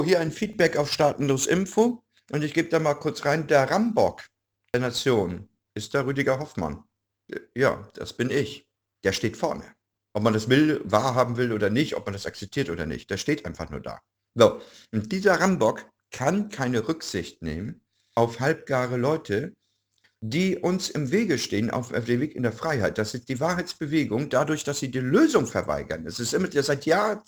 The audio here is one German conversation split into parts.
Hier ein Feedback auf Staatenlos Info und ich gebe da mal kurz rein. Der Rambock der Nation ist der Rüdiger Hoffmann. Ja, das bin ich. Der steht vorne. Ob man das will, wahrhaben will oder nicht, ob man das akzeptiert oder nicht, der steht einfach nur da. So, und dieser Rambock kann keine Rücksicht nehmen auf halbgare Leute, die uns im Wege stehen auf dem Weg in der Freiheit. Das ist die Wahrheitsbewegung, dadurch, dass sie die Lösung verweigern. Es ist immer, seit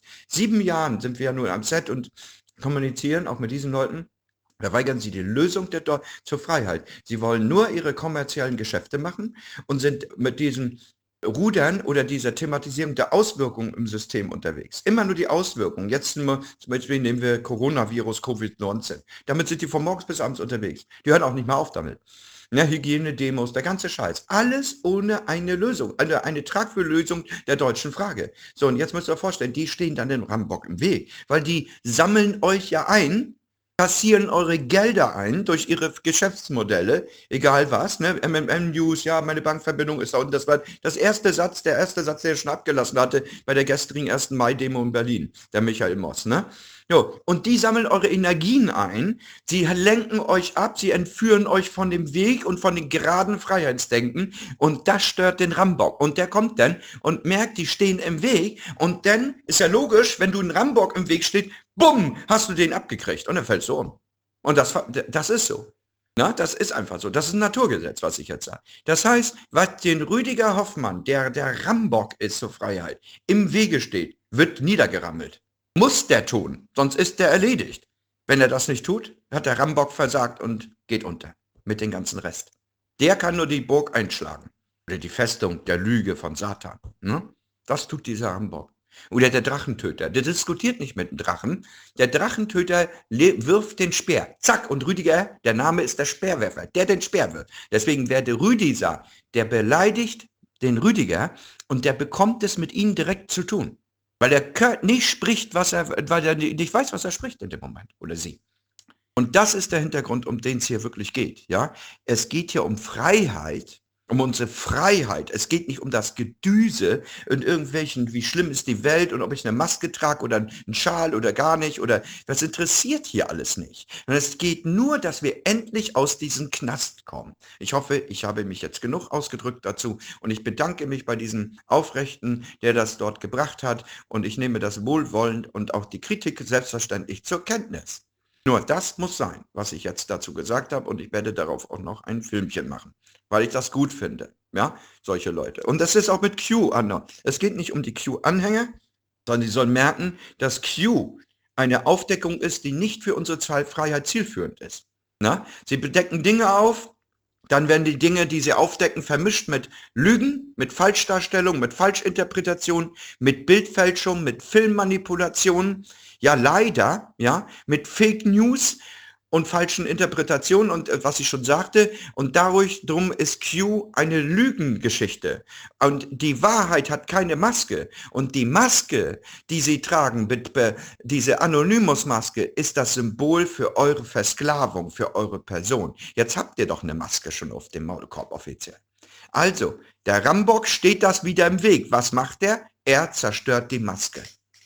7 Jahren sind wir ja nur am Set und kommunizieren, auch mit diesen Leuten. Verweigern sie die Lösung zur Freiheit. Sie wollen nur ihre kommerziellen Geschäfte machen und sind mit diesen Rudern oder dieser Thematisierung der Auswirkungen im System unterwegs. Immer nur die Auswirkungen. Jetzt zum Beispiel nehmen wir Coronavirus, Covid-19. Damit sind die von morgens bis abends unterwegs. Die hören auch nicht mehr auf damit. Ja, Hygienedemos, der ganze Scheiß. Alles ohne eine Lösung, eine tragfähige Lösung der deutschen Frage. So, und jetzt müsst ihr euch vorstellen, die stehen dann dem Rambock im Weg, weil die sammeln euch ja ein, kassieren eure Gelder ein durch ihre Geschäftsmodelle, egal was, ne? MMM News, ja, meine Bankverbindung ist da unten. Das war der erste Satz, der er schon abgelassen hatte bei der gestrigen 1. Mai-Demo in Berlin, der Michael Moss, ne? Jo, und die sammeln eure Energien ein, sie lenken euch ab, sie entführen euch von dem Weg und von den geraden Freiheitsdenken und das stört den Rambock. Und der kommt dann und merkt, die stehen im Weg und dann ist ja logisch, wenn du ein Rambock im Weg steht, bumm, hast du den abgekriegt und dann fällst du um. Und das ist so. Na, das ist einfach so. Das ist ein Naturgesetz, was ich jetzt sage. Das heißt, was den Rüdiger Hoffmann, der Rambock ist zur Freiheit, im Wege steht, wird niedergerammelt. Muss der tun, sonst ist der erledigt. Wenn er das nicht tut, hat der Rambock versagt und geht unter mit dem ganzen Rest. Der kann nur die Burg einschlagen. Oder die Festung der Lüge von Satan. Ne? Das tut dieser Rambock. Oder der Drachentöter. Der diskutiert nicht mit dem Drachen. Der Drachentöter wirft den Speer. Zack. Und Rüdiger, der Name ist der Speerwerfer, der den Speer wirft. Deswegen werde Rüdiger, der beleidigt den Rüdiger und der bekommt es mit ihm direkt zu tun. Weil er nicht spricht, weil er nicht weiß, was er spricht in dem Moment. Oder sie. Und das ist der Hintergrund, um den es hier wirklich geht. Ja? Es geht hier um Freiheit, um unsere Freiheit. Es geht nicht um das Gedüse in irgendwelchen, wie schlimm ist die Welt und ob ich eine Maske trage oder einen Schal oder gar nicht oder das interessiert hier alles nicht. Und es geht nur, dass wir endlich aus diesem Knast kommen. Ich hoffe, ich habe mich jetzt genug ausgedrückt dazu und ich bedanke mich bei diesem Aufrechten, der das dort gebracht hat und ich nehme das wohlwollend und auch die Kritik selbstverständlich zur Kenntnis. Nur das muss sein, was ich jetzt dazu gesagt habe und ich werde darauf auch noch ein Filmchen machen, weil ich das gut finde, ja, solche Leute. Und das ist auch mit Q anders. Es geht nicht um die Q-Anhänger, sondern die sollen merken, dass Q eine Aufdeckung ist, die nicht für unsere Freiheit zielführend ist. Na? Sie bedecken Dinge auf, dann werden die Dinge, die sie aufdecken, vermischt mit Lügen, mit Falschdarstellung, mit Falschinterpretation, mit Bildfälschung, mit Filmmanipulation, ja leider, ja, mit Fake News und falschen Interpretationen und was ich schon sagte. Und drum ist Q eine Lügengeschichte. Und die Wahrheit hat keine Maske. Und die Maske, die sie tragen, diese Anonymous-Maske, ist das Symbol für eure Versklavung, für eure Person. Jetzt habt ihr doch eine Maske schon auf dem Maulkorb offiziell. Also, der Rambock steht das wieder im Weg. Was macht er? Er zerstört die Maske.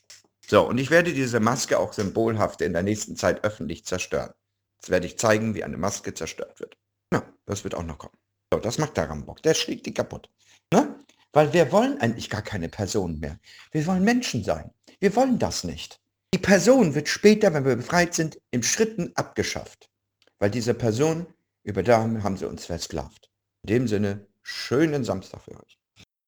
So, und ich werde diese Maske auch symbolhaft in der nächsten Zeit öffentlich zerstören. Jetzt werde ich zeigen, wie eine Maske zerstört wird. Ja, das wird auch noch kommen. So, das macht der Rambock. Der schlägt die kaputt. Ne? Weil wir wollen eigentlich gar keine Personen mehr. Wir wollen Menschen sein. Wir wollen das nicht. Die Person wird später, wenn wir befreit sind, in Schritten abgeschafft. Weil diese Person, über da haben sie uns versklavt. In dem Sinne, schönen Samstag für euch.